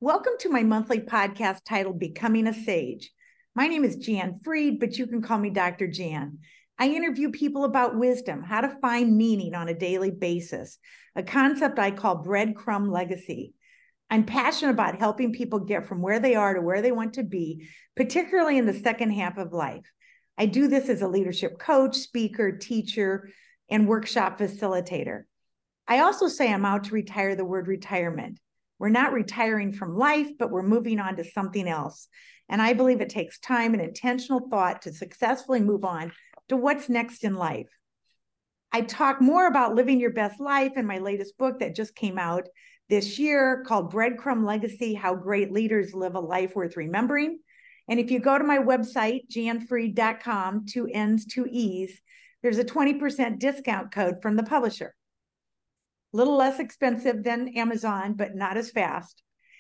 Welcome to my monthly podcast titled Becoming a Sage. My name is Jan Freed, but you can call me Dr. Jan. I interview people about wisdom, how to find meaning on a daily basis, a concept I call breadcrumb legacy. I'm passionate about helping people get from where they are to where they want to be, particularly in the second half of life. I do this as a leadership coach, speaker, teacher, and workshop facilitator. I also say I'm out to retire the word retirement. We're not retiring from life, but we're moving on to something else. And I believe it takes time and intentional thought to successfully move on to what's next in life. I talk more about living your best life in my latest book that just came out this year called Breadcrumb Legacy: How Great Leaders Live a Life Worth Remembering. And if you go to my website, janfreed.com, 2 N's, 2 E's, there's a 20% discount code from the publisher. A little less expensive than Amazon, but not as fast.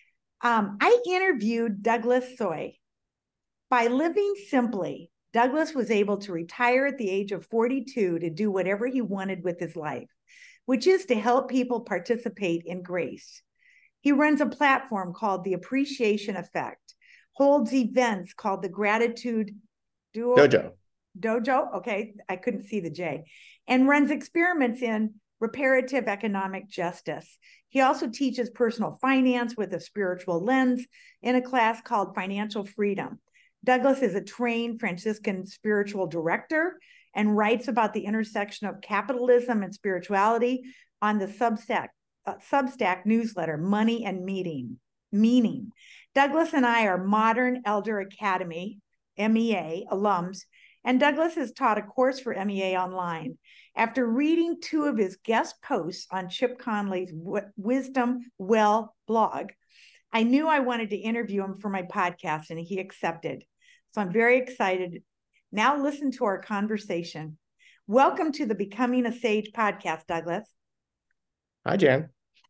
I interviewed Douglas Tsoi. By living simply, Douglas was able to retire at the age of 42 to do whatever he wanted with his life, which is to help people participate in grace. He runs a platform called The Appreciation Effect, holds events called the Gratitude Dojo. Okay, I couldn't see the J, and runs experiments in reparative economic justice. He also teaches personal finance with a spiritual lens in a class called Financial Freedom. Douglas is a trained Franciscan spiritual director and writes about the intersection of capitalism and spirituality on the Substack newsletter, Money and Meaning. Douglas and I are Modern Elder Academy, MEA, alums, and Douglas has taught a course for MEA online. After reading 2 of his guest posts on Chip Conley's Wisdom Well blog, I knew I wanted to interview him for my podcast, and he accepted. So I'm very excited. Now listen to our conversation. Welcome to the Becoming a Sage podcast, Douglas. Hi, Jan.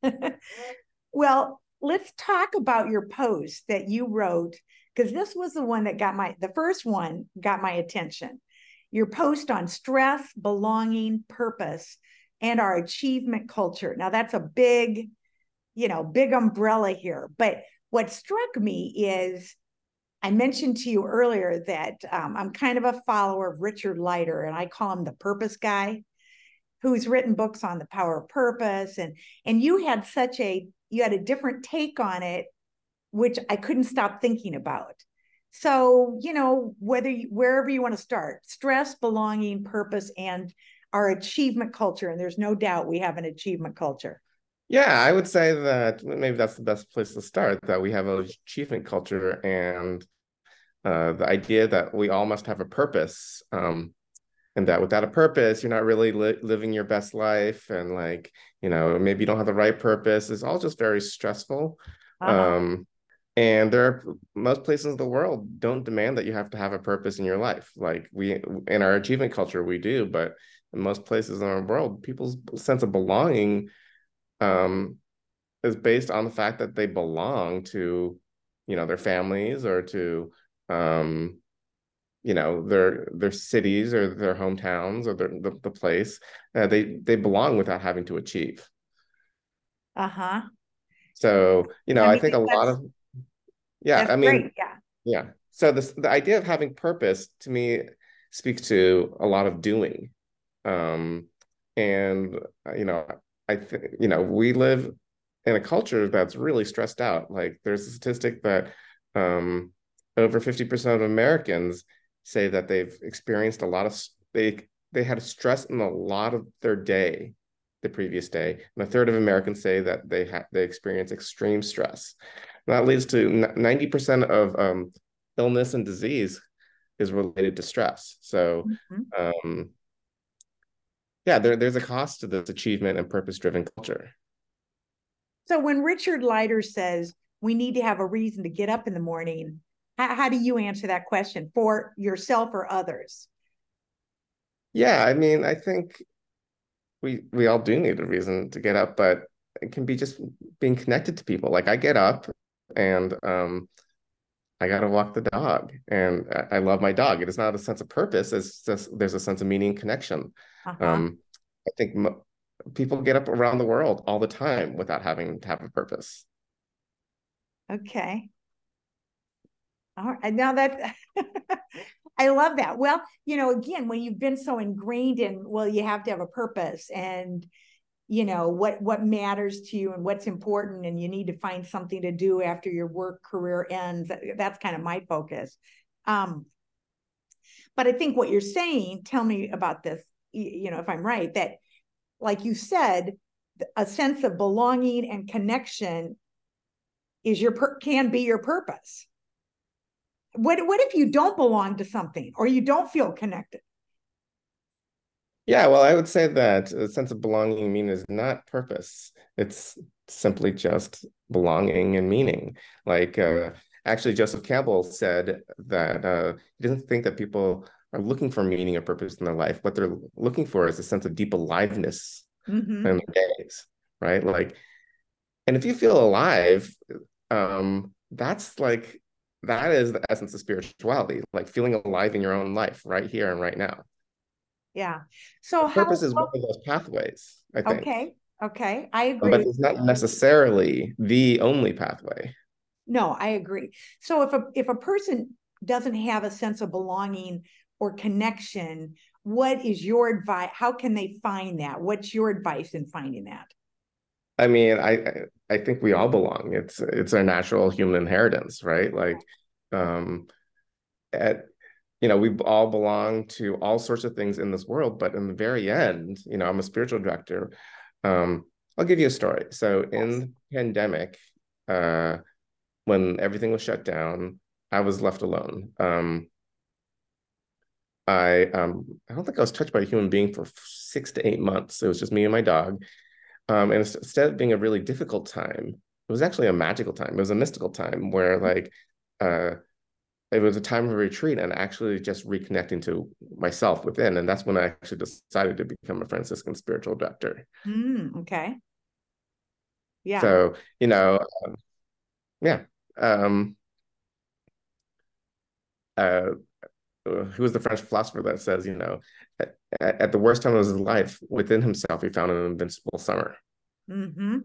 Well, let's talk about your post that you wrote, because this was the one that the first one got my attention. Your post on stress, belonging, purpose, and our achievement culture. Now that's a big umbrella here. But what struck me is, I mentioned to you earlier that I'm kind of a follower of Richard Leider, and I call him the purpose guy, who's written books on the power of purpose. And you had a different take on it, which I couldn't stop thinking about. So, wherever you want to start, stress, belonging, purpose, and our achievement culture. And there's no doubt we have an achievement culture. Yeah, I would say that maybe that's the best place to start, that we have an achievement culture and the idea that we all must have a purpose, and that without a purpose, you're not really living your best life. And maybe you don't have the right purpose. It's all just very stressful. And most places in the world don't demand that you have to have a purpose in your life. Like in our achievement culture, we do, but in most places in our world, people's sense of belonging is based on the fact that they belong to, their families or to, their cities or their hometowns or the place. They belong without having to achieve. So, I think a lot of, great. Yeah. So the idea of having purpose to me speaks to a lot of doing. I think, we live in a culture that's really stressed out. Like there's a statistic that over 50% of Americans say that they've experienced they had stress in a lot of their day, the previous day. And a third of Americans say that they experience extreme stress. And that leads to 90% of illness and disease is related to stress. So, there's a cost to this achievement and purpose-driven culture. So when Richard Leider says we need to have a reason to get up in the morning, how do you answer that question for yourself or others? Yeah, I mean, I think we all do need a reason to get up, but it can be just being connected to people. Like I get up and I got to walk the dog, and I love my dog. It is not a sense of purpose. It's just there's a sense of meaning and connection. I think people get up around the world all the time without having to have a purpose. Okay. All right. Now that I love that. Well, again, when you've been so ingrained in, well, you have to have a purpose and what matters to you and what's important, and you need to find something to do after your work career ends. That's kind of my focus. But I think what you're saying, tell me about this, if I'm right, that like you said, a sense of belonging and connection is can be your purpose. What if you don't belong to something or you don't feel connected? Yeah, well, I would say that a sense of belonging mean is not purpose. It's simply just belonging and meaning. Like actually, Joseph Campbell said that he doesn't think that people are looking for meaning or purpose in their life. What they're looking for is a sense of deep aliveness Mm-hmm. in their days, right? Like, and if you feel alive, that's like that is the essence of spirituality, like feeling alive in your own life right here and right now. Yeah. So Purpose is one of those pathways, I think, okay. Okay. I agree but with it's not necessarily the only pathway. No, I agree. So if a person doesn't have a sense of belonging or connection, what is your advice? How can they find that? What's your advice in finding that? I mean, I think we all belong. It's our natural human inheritance, right? Like, um, at we all belong to all sorts of things in this world, but in the very end, I'm a spiritual director. I'll give you a story. So in the pandemic, when everything was shut down, I was left alone. I don't think I was touched by a human being for 6 to 8 months. It was just me and my dog. And instead of being a really difficult time, it was actually a magical time. It was a mystical time where like it was a time of retreat and actually just reconnecting to myself within. And that's when I actually decided to become a Franciscan spiritual director. Okay. Yeah. So, yeah. Um, uh, who was the French philosopher that says, at the worst time of his life, within himself, he found an invincible summer. Mm-hmm.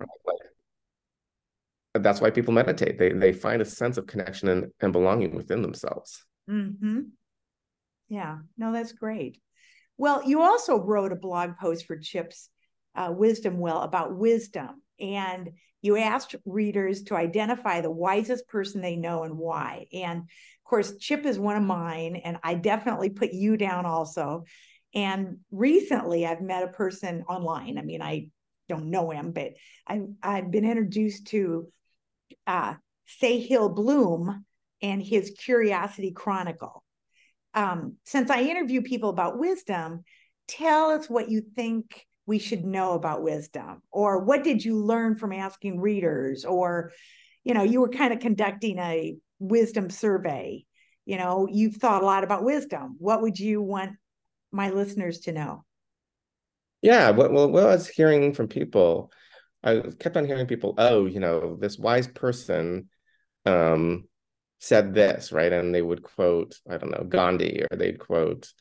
Like, that's why people meditate. They find a sense of connection and belonging within themselves. Mm-hmm. Yeah. No, that's great. Well, you also wrote a blog post for Chip's Wisdom Well about wisdom, and you asked readers to identify the wisest person they know and why. And of course, Chip is one of mine, and I definitely put you down also. And recently, I've met a person online. I mean, I don't know him, but I've been introduced to Sahil Bloom and his Curiosity Chronicle. Since I interview people about wisdom, tell us what you think we should know about wisdom, or what did you learn from asking readers, or, you were kind of conducting a wisdom survey. You've thought a lot about wisdom. What would you want my listeners to know? Yeah, what I was hearing from people, I kept on hearing people, oh, this wise person um, said this, right? And they would quote, I don't know, Gandhi, or they'd quote,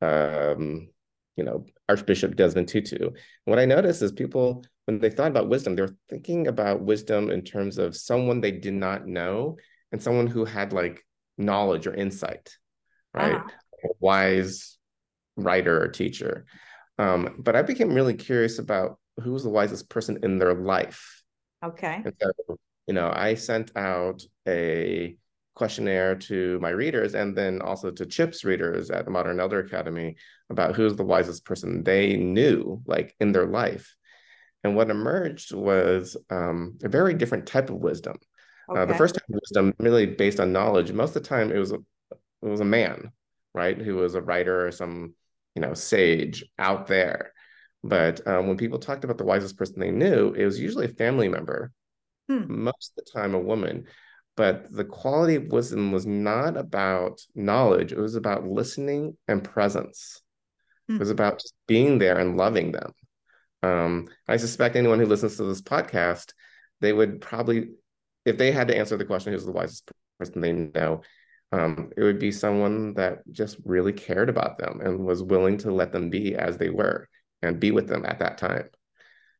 Archbishop Desmond Tutu. What I noticed is people, when they thought about wisdom, they were thinking about wisdom in terms of someone they did not know and someone who had like knowledge or insight, right? A wise writer or teacher. But I became really curious about who was the wisest person in their life. Okay. And so, I sent out a questionnaire to my readers and then also to Chip's readers at the Modern Elder Academy about who's the wisest person they knew, like in their life. And what emerged was a very different type of wisdom. The first type of wisdom, really based on knowledge, most of the time it was a man, right, who was a writer or some sage out there. But when people talked about the wisest person they knew, it was usually a family member, most of the time a woman. But the quality of wisdom was not about knowledge. It was about listening and presence. It was about just being there and loving them. I suspect anyone who listens to this podcast, they would probably, if they had to answer the question, who's the wisest person they know, it would be someone that just really cared about them and was willing to let them be as they were and be with them at that time.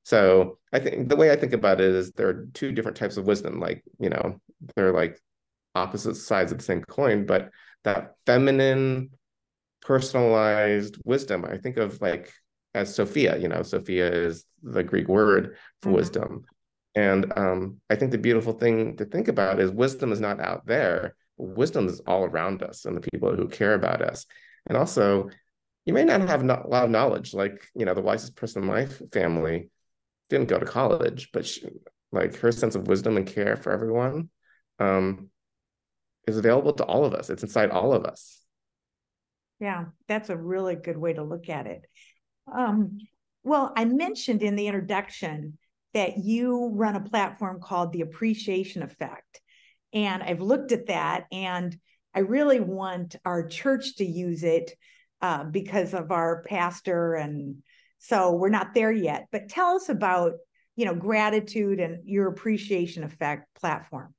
So I think the way I think about it is there are two different types of wisdom. Like, they're like opposite sides of the same coin, but that feminine, personalized wisdom, I think of like as Sophia. Sophia is the Greek word for Mhm. wisdom. And I think the beautiful thing to think about is wisdom is not out there. Wisdom is all around us and the people who care about us. And also, you may not have a lot of knowledge. Like, the wisest person in my family didn't go to college, but like her sense of wisdom and care for everyone um, is available to all of us. It's inside all of us. Yeah, that's a really good way to look at it. Um, well, I mentioned in the introduction that you run a platform called the Appreciation Effect. And I've looked at that, and I really want our church to use it because of our pastor. And so we're not there yet. But tell us about, gratitude and your Appreciation Effect platform.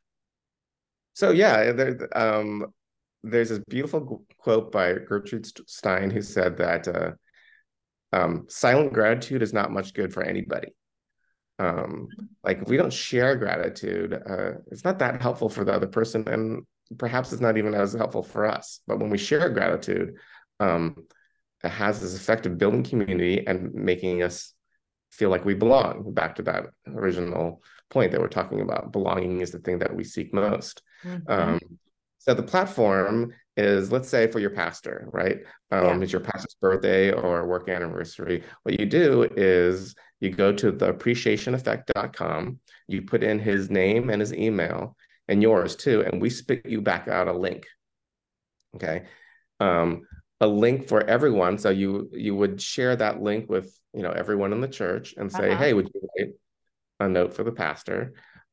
So yeah, there's this beautiful quote by Gertrude Stein who said that silent gratitude is not much good for anybody. Like if we don't share gratitude, it's not that helpful for the other person, and perhaps it's not even as helpful for us. But when we share gratitude, um, it has this effect of building community and making us feel like we belong. Back to that original point that we're talking about, belonging is the thing that we seek most. Mm-hmm. Um, so the platform is, let's say, for your pastor, right? Yeah. It's your pastor's birthday or work anniversary. What you do is you go to theappreciationeffect.com, you put in his name and his email and yours too, and we spit you back out a link. Okay. Um, a link for everyone. So you would share that link with everyone in the church and say, Uh-huh. hey, would you write a note for the pastor?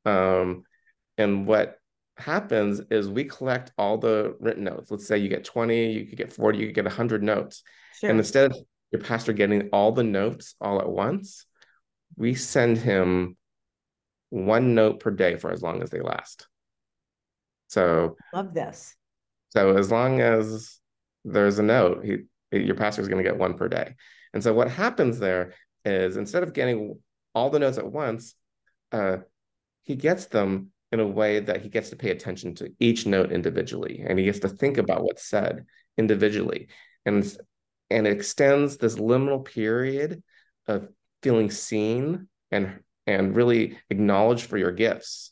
And what happens is we collect all the written notes. Let's say you get 20, you could get 40, you could get 100 notes. And Sure. instead of your pastor getting all the notes all at once, we send him one note per day for as long as they last. So Love this. so as long as there's a note, your pastor is going to get one per day. And so what happens there is instead of getting all the notes at once, uh, he gets them in a way that he gets to pay attention to each note individually, and he gets to think about what's said individually, and and it extends this liminal period of feeling seen and really acknowledged for your gifts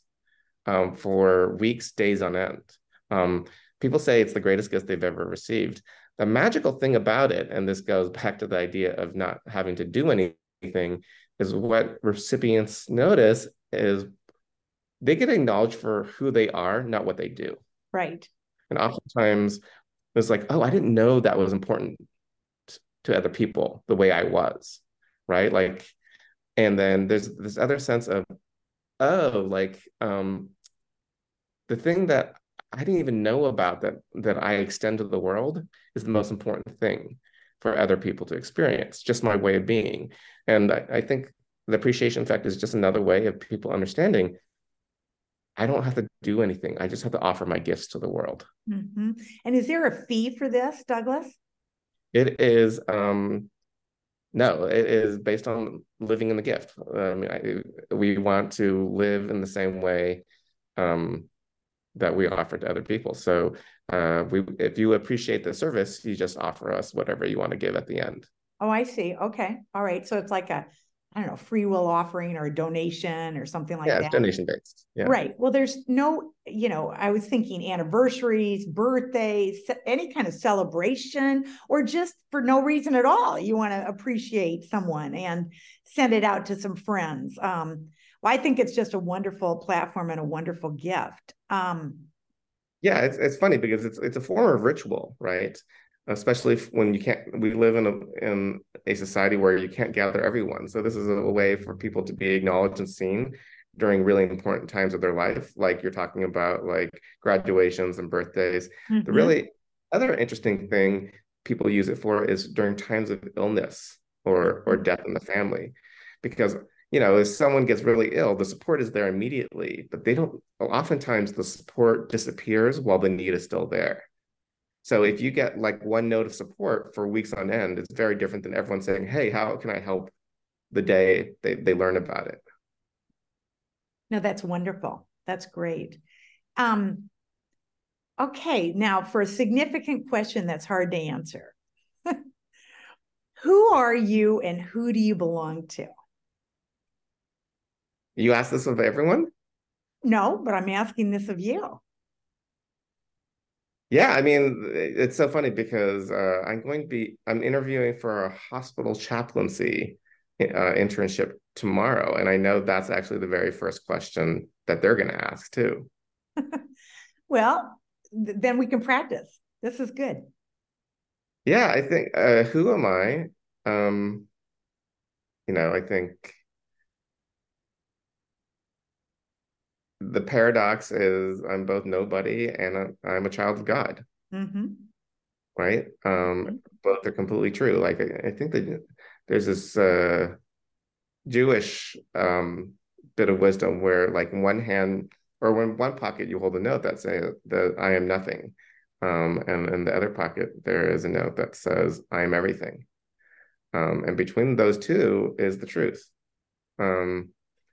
for weeks, days on end. Um, People say it's the greatest gift they've ever received. The magical thing about it, and this goes back to the idea of not having to do anything, is what recipients notice is they get acknowledged for who they are, not what they do. Right. And oftentimes it's like, oh, I didn't know that was important to other people the way I was, right? Like, and then there's this other sense of, oh, like, the thing that I didn't even know about that I extend to the world is the most important thing for other people to experience, just my way of being. And I think the appreciation effect is just another way of people understanding I don't have to do anything. I just have to offer my gifts to the world. Mm-hmm. And is there a fee for this, Douglas? It is no, it is based on living in the gift. We want to live in the same way um, that we offer to other people. So if you appreciate the service, you just offer us whatever you want to give at the end. Oh, I see. Okay. All right. So it's like I don't know, free will offering or a donation or something like Yeah, it's that. donation based. Yeah. Right. Well, there's no, I was thinking anniversaries, birthdays, any kind of celebration, or just for no reason at all. You want to appreciate someone and send it out to some friends. Well, I think it's just a wonderful platform and a wonderful gift. Yeah, it's funny because it's a form of ritual, right? Especially when you can't, we live in a society where you can't gather everyone. So this is a way for people to be acknowledged and seen during really important times of their life, like you're talking about, like graduations and birthdays. The Mm-hmm. really other interesting thing people use it for is during times of illness or death in the family, because if someone gets really ill, the support is there immediately, but they don't, oftentimes the support disappears while the need is still there. So if you get like one note of support for weeks on end, it's very different than everyone saying, hey, how can I help the day they learn about it. No, that's wonderful. That's great. Okay, now for a significant question that's hard to answer. Who are you and who do you belong to? You ask this of everyone? No, but I'm asking this of you. Yeah, I mean, it's so funny because I'm interviewing for a hospital chaplaincy internship tomorrow, and I know that's actually the very first question that they're going to ask too. Well, then we can practice. This is good. Yeah, I think who am I? Um, I think the paradox is I'm both nobody and I'm a child of God, Mm-hmm. right? Both are completely true. Like I think that there's this Jewish bit of wisdom where like in one hand or in one pocket you hold a note that says that I am nothing. And in the other pocket there is a note that says I am everything. And between those two is the truth. Um,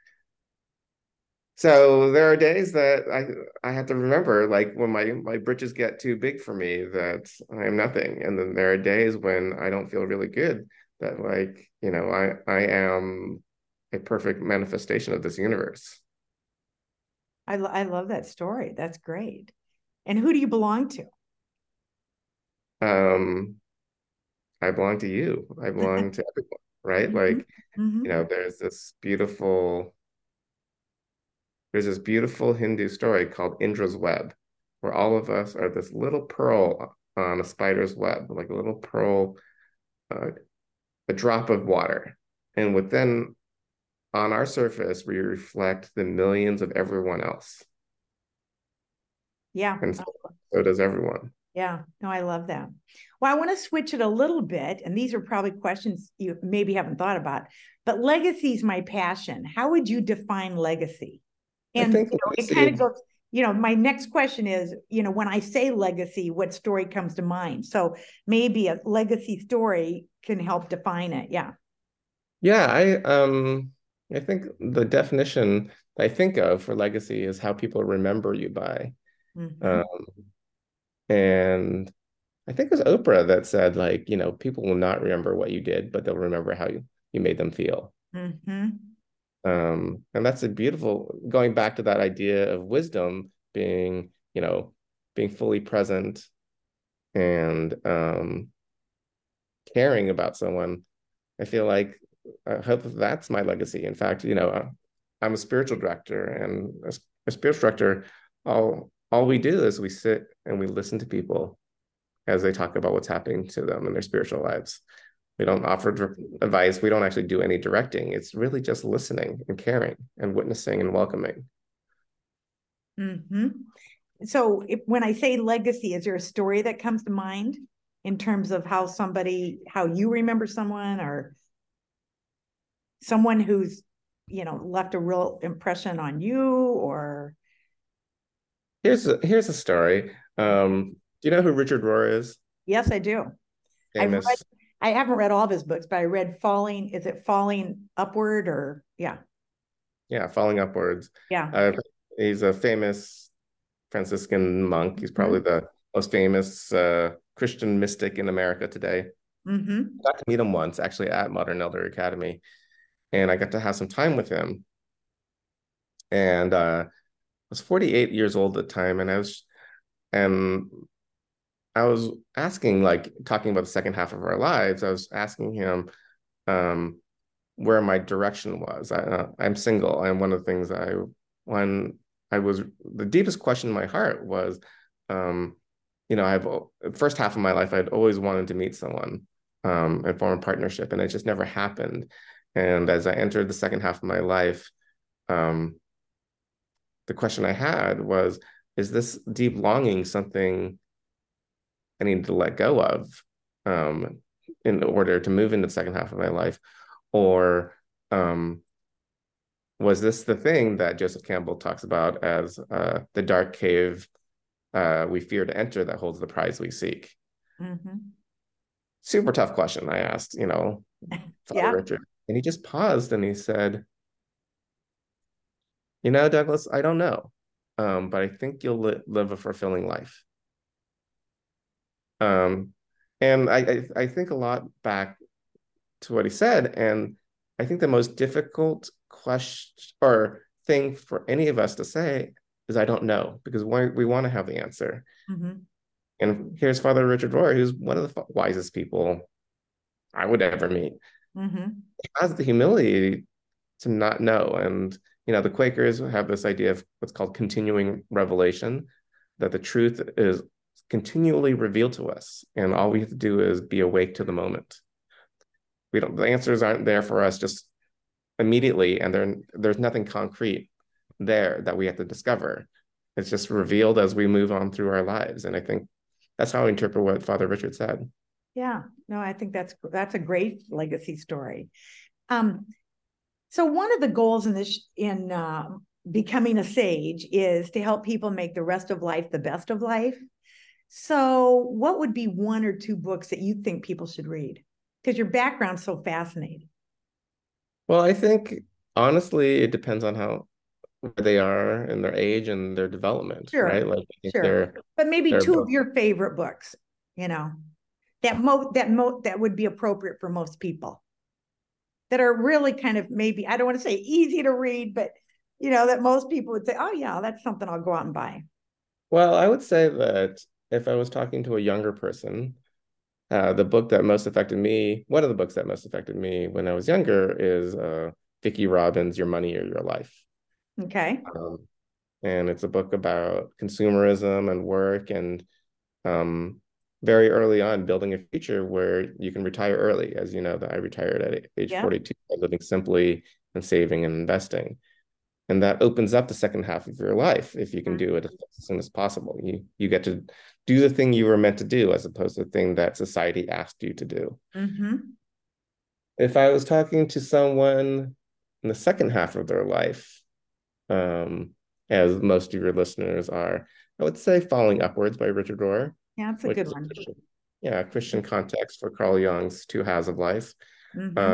so there are days that I have to remember, like when my britches get too big for me, that I am nothing. And then there are days when I don't feel really good, that like, I am a perfect manifestation of this universe. I love that story. That's great. And who do you belong to? Um, I belong to you. I belong to everyone, right? Mm-hmm. Like, Mm-hmm. there's this beautiful Hindu story called Indra's Web, where all of us are this little pearl on a spider's web, like a little pearl, uh, a drop of water. And within, on our surface, we reflect the millions of everyone else. Yeah. And so does everyone. Yeah. No, I love that. Well, I want to switch it a little bit. And these are probably questions you maybe haven't thought about, but legacy is my passion. How would you define legacy? I And think it kind of legacy, goes, my next question is, when I say legacy, what story comes to mind? So maybe a legacy story can help define it. Yeah. yeah, I think the definition I think of for legacy is how people remember you by. Mm-hmm. Um, and I think it was Oprah that said, like, people will not remember what you did, but they'll remember how you made them feel. Mm-hmm. And that's a beautiful, going back to that idea of wisdom being fully present and caring about someone. I feel like I hope that's my legacy. In fact, I'm a spiritual director, and a spiritual director, all we do is we sit and we listen to people as they talk about what's happening to them in their spiritual lives. We don't offer advice. We don't actually do any directing. It's really just listening and caring and witnessing and welcoming. Mm-hmm. So when I say legacy, is there a story that comes to mind in terms of how you remember someone or someone who's, left a real impression on you or? Here's a story. Do you know who Richard Rohr is? Yes, I do. I've read, Famous, I haven't read all of his books, but I read is it Falling Upward or yeah. yeah, Falling Upwards. Yeah. Uh, he's a famous Franciscan monk. He's probably Mm-hmm. the most famous Christian mystic in America today. Mm-hmm. I got to meet him once, actually, at Modern Elder Academy, and I got to have some time with him. And I was 48 years old at the time, and I was asking, like, talking about the second half of our lives. I was asking him um, where my direction was. I'm single, and one of the things when I was the deepest question in my heart was, um, I've first half of my life I'd always wanted to meet someone and form a partnership, and it just never happened. And as I entered the second half of my life, um, the question I had was, is this deep longing something I need to let go of um, in order to move into the second half of my life? Or um, was this the thing that Joseph Campbell talks about as the dark cave we fear to enter that holds the prize we seek? Mm-hmm. Super tough question I asked, Father Yeah. Richard. And he just paused and he said, you know, Douglas, I don't know, but I think you'll live a fulfilling life. Um, and I think a lot back to what he said, and I think the most difficult question or thing for any of us to say is I don't know, because we want to have the answer. Mm-hmm. And here's Father Richard Rohr, who's one of the wisest people I would ever meet. Mm-hmm. He has the humility to not know. And, you know, the Quakers have this idea of what's called continuing revelation, that the truth is continually revealed to us. And all we have to do is be awake to the moment. The answers aren't there for us just immediately, and there's nothing concrete there that we have to discover. It's just revealed as we move on through our lives. And I think that's how I interpret what Father Richard said. Yeah, no, I think that's a great legacy story. So one of the goals in becoming a sage is to help people make the rest of life the best of life. So what would be one or two books that you think people should read? Because your background's so fascinating. Well, I think honestly, it depends on where they are in their age and their development, right? Sure, Like I think sure. But maybe they're two of both. your favorite books, you know, that would be appropriate for most people, that are really kind of, maybe, I don't want to say easy to read, but that most people would say, oh yeah, that's something I'll go out and buy. Well, I would say that if I was talking to a younger person, the book that most affected me, one of the books that most affected me when I was younger is Vicki Robbins' Your Money or Your Life. Okay. And it's a book about consumerism and work, and very early on building a future where you can retire early. As you know, that I retired at age 42 by living simply and saving and investing. And that opens up the second half of your life if you can do it as soon as possible. You get to do the thing you were meant to do as opposed to the thing that society asked you to do. Mm-hmm. If I was talking to someone in the second half of their life, um, as most of your listeners are, I would say Falling Upwards by Richard Rohr. Yeah, that's a Which good is one. a Christian context for Carl Jung's Two Halves of Life. Mm-hmm.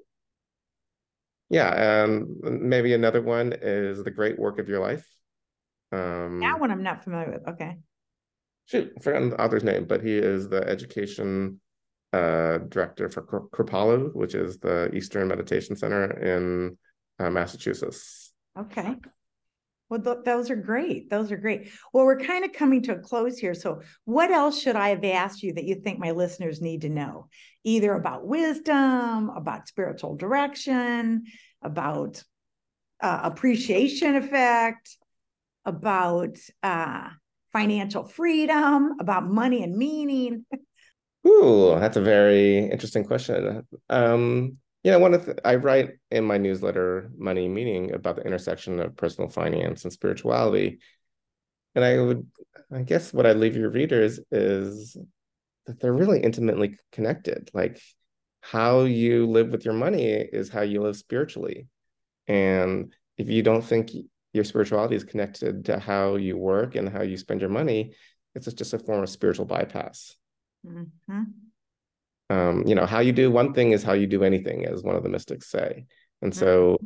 Yeah, and maybe another one is The Great Work of Your Life. That one I'm not familiar with. Okay. Shoot, I forgot the author's name, but he is the education director for Kripalu, which is the Eastern Meditation Center in Massachusetts. Okay. Well, those are great. Those are great. Well, we're kind of coming to a close here. So what else should I have asked you that you think my listeners need to know? Either about wisdom, about spiritual direction, about appreciation effect, about financial freedom, about money and meaning. Ooh, that's a very interesting question. I write in my newsletter, Money Meaning, about the intersection of personal finance and spirituality. And I guess what I'd leave your readers is that they're really intimately connected. Like how you live with your money is how you live spiritually. And if you don't think your spirituality is connected to how you work and how you spend your money, it's just a form of spiritual bypass. Mm-hmm. How you do one thing is how you do anything, as one of the mystics say. And Mm-hmm. so,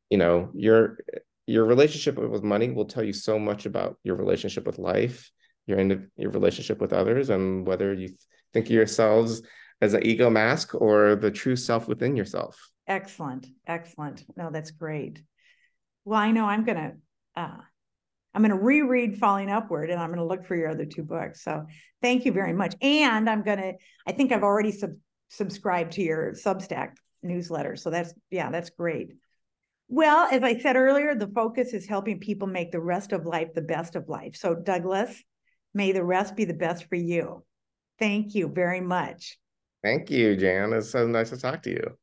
your relationship with money will tell you so much about your relationship with life, your relationship with others, and whether you think of yourselves as an ego mask or the true self within yourself. Excellent. Excellent. No, that's great. Well, I know I'm going to reread Falling Upward, and I'm going to look for your other two books. So thank you very much. And I think I've already subscribed to your Substack newsletter. So that's great. Well, as I said earlier, the focus is helping people make the rest of life the best of life. So Douglas, may the rest be the best for you. Thank you very much. Thank you, Jan. It's so nice to talk to you.